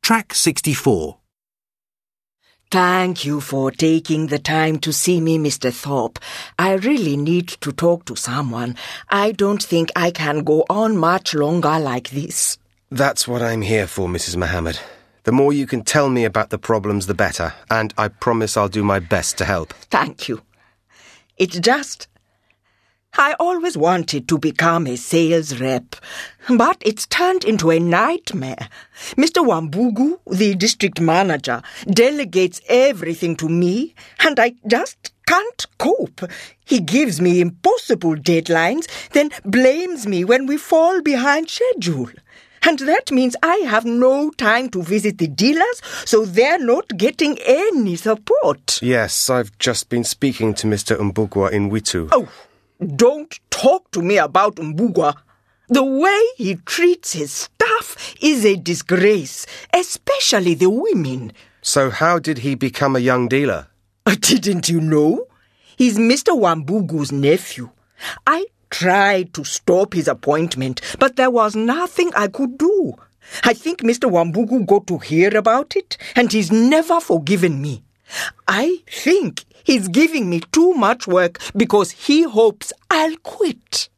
Track 64. Thank you for taking the time to see me, Mr. Thorpe. I really need to talk to someone. I don't think I can go on much longer like this. That's what I'm here for, Mrs. Mohammed. The more you can tell me about the problems, the better, and I promise I'll do my best to help. Thank you. It's just... I always wanted to become a sales rep, but it's turned into a nightmare. Mr. Wambugu, the district manager, delegates everything to me, and I just can't cope. He gives me impossible deadlines, then blames me when we fall behind schedule. And that means I have no time to visit the dealers, so they're not getting any support. Yes, I've just been speaking to Mr. Mbugwa in Witu. Oh, don't talk to me about Mbugwa. The way he treats his staff is a disgrace, especially the women. So how did he become a young dealer? Didn't you know? He's Mr. Wambugu's nephew. I tried to stop his appointment, but there was nothing I could do. I think Mr. Wambugu got to hear about it, and he's never forgiven me. I think he's giving me too much work because he hopes I'll quit.